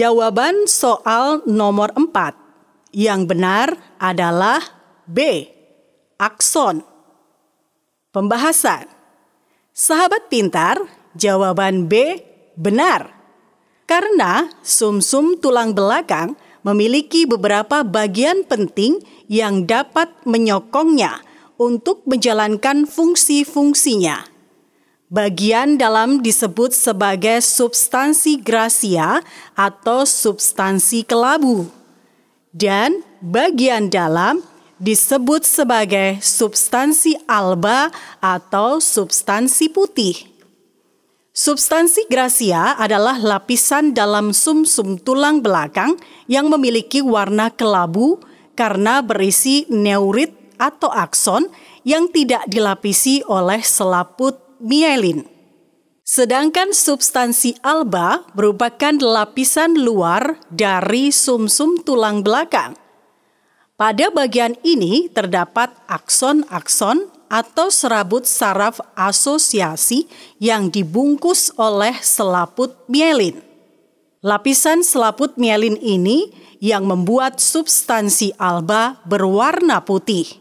Jawaban soal nomor 4 yang benar adalah B. Akson. Pembahasan. Sahabat pintar, jawaban B benar. Karena sumsum tulang belakang memiliki beberapa bagian penting yang dapat menyokongnya untuk menjalankan fungsi-fungsinya. Bagian dalam disebut sebagai substansi gracia atau substansi kelabu. Dan bagian dalam disebut sebagai substansi alba atau substansi putih. Substansi gracia adalah lapisan dalam sumsum tulang belakang yang memiliki warna kelabu karena berisi neurit atau akson yang tidak dilapisi oleh selaput mielin. Sedangkan substansi alba merupakan lapisan luar dari sumsum tulang belakang. Pada bagian ini terdapat akson-akson atau serabut saraf asosiasi yang dibungkus oleh selaput mielin. Lapisan selaput mielin ini yang membuat substansi alba berwarna putih.